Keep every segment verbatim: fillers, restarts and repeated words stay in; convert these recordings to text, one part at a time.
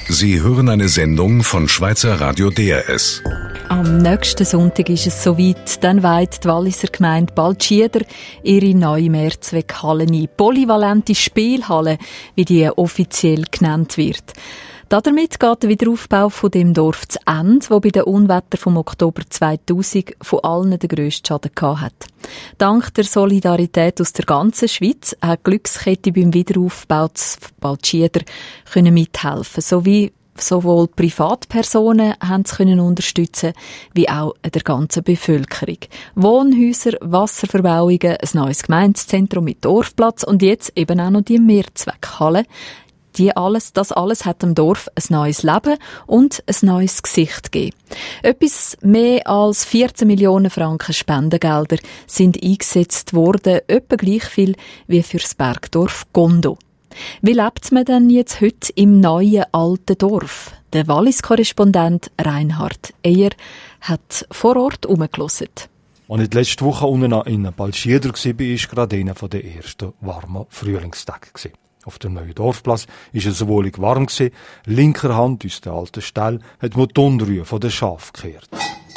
Sie hören eine Sendung von Schweizer Radio D R S. Am nächsten Sonntag ist es soweit. Dann weiht die Walliser Gemeinde Baltschieder ihre neue Mehrzweckhalle ein. Polyvalente Spielhalle, wie die offiziell genannt wird. Damit geht der Wiederaufbau von dem Dorf zu Ende, wo bei den Unwettern vom Oktober zweitausend von allen den grössten Schaden gehabt hat. Dank der Solidarität aus der ganzen Schweiz hat die Glückskette beim Wiederaufbau zu Baltschieder können mithelfen, sowie sowohl Privatpersonen haben es können unterstützen, wie auch der ganzen Bevölkerung. Wohnhäuser, Wasserverbauungen, ein neues Gemeindezentrum mit Dorfplatz und jetzt eben auch noch die Mehrzweckhalle. Die alles, das alles hat dem Dorf ein neues Leben und ein neues Gesicht gegeben. Etwas mehr als vierzehn Millionen Franken Spendengelder sind eingesetzt worden, etwa gleich viel wie für das Bergdorf Gondo. Wie lebt man denn jetzt heute im neuen alten Dorf? Der Wallis-Korrespondent Reinhard Eyer hat vor Ort herumgehört. Als ich letzte Woche unten in Baltschieder war, war gerade einer der ersten warmen Frühlingstage. Auf dem neuen Dorfplatz war es wohlig warm. Linker Hand aus der alten Stall hat man die Unruhe von den Schafen gehört.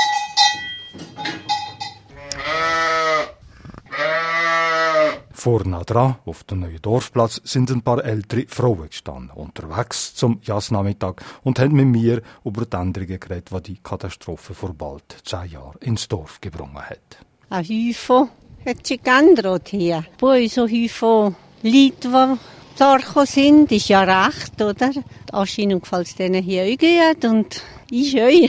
Vorne dran, auf dem neuen Dorfplatz, sind ein paar ältere Frauen gestanden, unterwegs zum Jasnachmittag und haben mit mir über die Änderungen geredet, die die Katastrophe vor bald zehn Jahren ins Dorf gebracht hat. Ein Häufchen hat sich geändert hier. Bei so Häufchen Leute, die da sind, ist ja recht, oder? Anscheinend gefällt es denen hier auch gut und ich euch.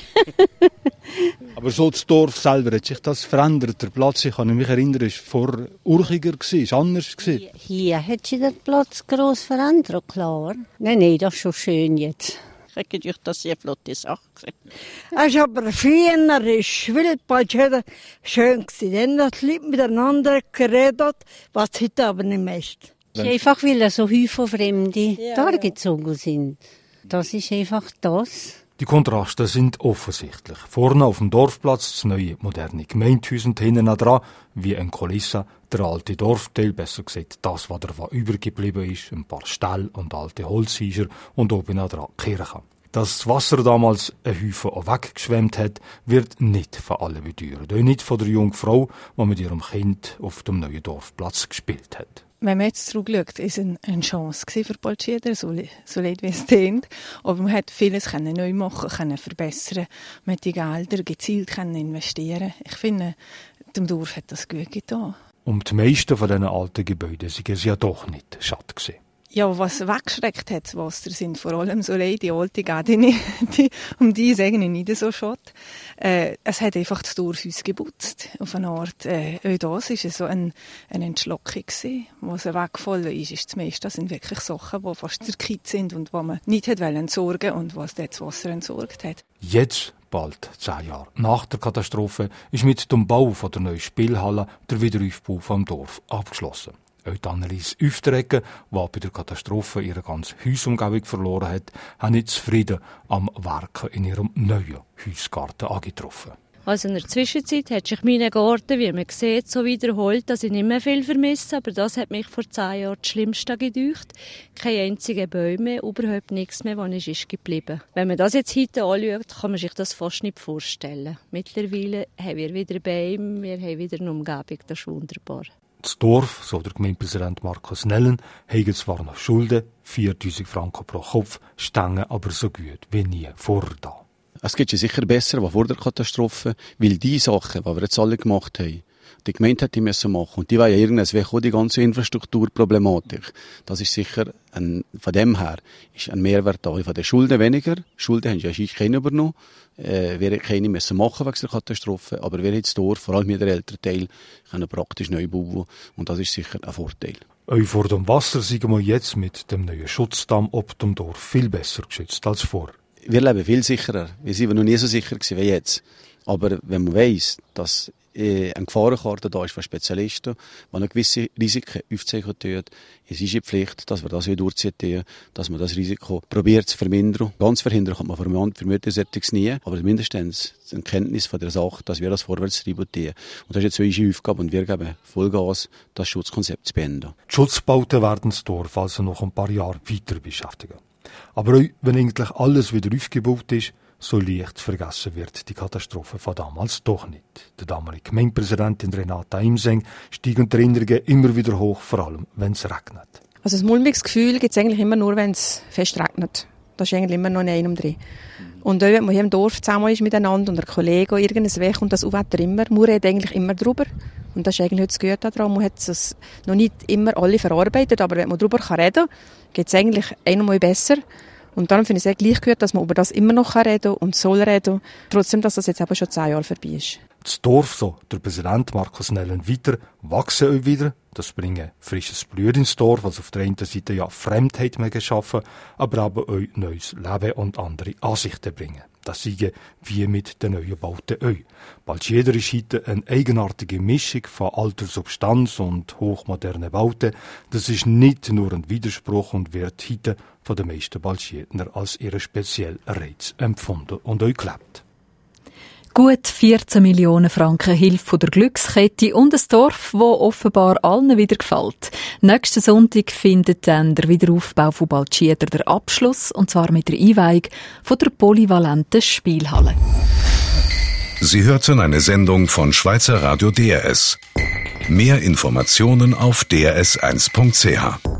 Aber so das Dorf selber, hat sich das verändert? Der Platz, ich kann mich erinnern, war vor urchiger, war anders. Hier, hier hat sich der Platz gross verändert, klar. Nein, nein, das ist schon schön jetzt. Ich habe gedacht, das ist eine flotte Sache. Es ist aber früher, ist Wildbaldschieder schön gewesen. Dann hat die Leute miteinander geredet, was heute aber nicht mehr ist. Es ist einfach, weil so viele Fremde ja, da ja. gezogen sind. Das ist einfach das. Die Kontraste sind offensichtlich. Vorne auf dem Dorfplatz das neue moderne Gemeindehaus und hinten dran, wie ein Kulisse, der alte Dorfteil, besser gesagt das, was davon übergeblieben ist, ein paar Ställe und alte Holzhäuser und oben dran die Kirche. Dass das Wasser damals ein Häufen auch weggeschwemmt hat, wird nicht von allen bedeuert. Auch nicht von der jungen Frau, die mit ihrem Kind auf dem neuen Dorfplatz gespielt hat. Wenn man jetzt zurückschaut, war es eine Chance für Baltschieder, so, so leid wie es klingt. Aber man hat vieles neu machen, können verbessern, man hat die Gelder gezielt investieren. Ich finde, dem Dorf hat das gut getan. Um die meisten von diesen alten Gebäuden sind es ja doch nicht schade gewesen. Ja, was weggeschreckt hat, das Wasser, sind vor allem so leid, die alte Gädini, die, um die sagen nicht so schade. Äh, es hat einfach das Dorf uns geputzt, auf eine Art. Äh, auch das war so ein, eine Entschlockung gewesen. Was weggefallen ist, ist das meiste. Das sind wirklich Sachen, die fast zerkippt sind und die man nicht hat entsorgen und was das Wasser entsorgt hat. Jetzt, bald zehn Jahre nach der Katastrophe, ist mit dem Bau von der neuen Spielhalle der Wiederaufbau vom Dorf abgeschlossen. Auch Annelies Üfteregger, die bei der Katastrophe ihre ganze Hausumgebung verloren hat, hat nicht zufrieden am Werken in ihrem neuen Hausgarten angetroffen. Also in der Zwischenzeit hat sich mein Garten, wie man sieht, so wiederholt, dass ich nicht mehr viel vermisse. Aber das hat mich vor zehn Jahren das Schlimmste gedeucht. Keine einzigen Bäume, überhaupt nichts mehr, was ist geblieben. Wenn man das jetzt heute anschaut, kann man sich das fast nicht vorstellen. Mittlerweile haben wir wieder Bäume, wir haben wieder eine Umgebung, das ist wunderbar. Das Dorf, so der Gemeindepräsident Markus Nellen, hat zwar noch Schulden, viertausend Franken pro Kopf, stehen aber so gut wie nie vorher da. Es geht ja sicher besser als vor der Katastrophe, weil die Sachen, die wir jetzt alle gemacht haben, die Gemeinde hätte müssen machen. Und die war ja irgendwas weg, die ganze Infrastrukturproblematik. Das ist sicher, ein, von dem her, ist ein Mehrwert da. Von den Schulden weniger. Schulden haben ja sonst keine übernommen. Äh, wir keine müssen machen wegen der Katastrophe. Aber wir haben das Dorf, vor allem mit der älteren Teil, können praktisch neu bauen. Und das ist sicher ein Vorteil. Auch vor dem Wasser sind wir jetzt mit dem neuen Schutzdamm ob dem Dorf viel besser geschützt als vorher. Wir leben viel sicherer. Wir sind noch nie so sicher gewesen wie jetzt. Aber wenn man weiss, dass äh, eine Gefahrenkarte da ist von Spezialisten, die noch gewisse Risiken aufzeichnen tun, es ist eine Pflicht, dass wir das wieder durchziehen, dass man das Risiko probiert zu vermindern. Ganz verhindern kann man vermutlich nie, aber mindestens eine Kenntnis von der Sache, dass wir das vorwärts treiben. Und das ist jetzt unsere Aufgabe und wir geben Vollgas, das Schutzkonzept zu beenden. Die Schutzbauten werden das Dorf also noch ein paar Jahre weiter beschäftigen. Aber auch wenn eigentlich alles wieder aufgebaut ist, so leicht vergessen wird die Katastrophe von damals doch nicht. Der damalige Gemeindepräsidentin Renata Imseng steigen die Erinnerungen immer wieder hoch, vor allem wenn es regnet. Also ein mulmiges Gefühl gibt es eigentlich immer nur, wenn es fest regnet. Das ist eigentlich immer noch in einem drin. Und auch wenn man hier im Dorf zusammen ist miteinander und ein Kollege irgendwas weg und das Wetter immer, man redet eigentlich immer drüber. Und das ist eigentlich das Gute daran. Man hat es noch nicht immer alle verarbeitet, aber wenn man darüber reden kann, geht es eigentlich einmal besser. Und darum finde ich es sehr gleich gehört, dass man über das immer noch reden und soll reden, trotzdem, dass das jetzt eben schon zehn Jahre vorbei ist. Das Dorf, so der Präsident Markus Nellen weiter, wachsen euch wieder. Das bringen frisches Blut ins Dorf, was auf der einen Seite ja Fremdheit mehr geschaffen, aber aber euch neues Leben und andere Ansichten bringen. Das siege wie mit den neuen Bauten euch. Bald jeder ist heute eine eigenartige Mischung von alter Substanz und hochmodernen Bauten. Das ist nicht nur ein Widerspruch und wird heute von den meisten Baldschiedner als ihre spezielle Reiz empfunden und euch gelebt. Gut vierzehn Millionen Franken Hilfe von der Glückskette und ein Dorf, das offenbar allen wieder gefällt. Nächsten Sonntag findet dann der Wiederaufbau von Baldschieder der Abschluss, und zwar mit der Einweihung von der polyvalenten Spielhalle. Sie hörten eine Sendung von Schweizer Radio D R S. Mehr Informationen auf d r s eins punkt c h.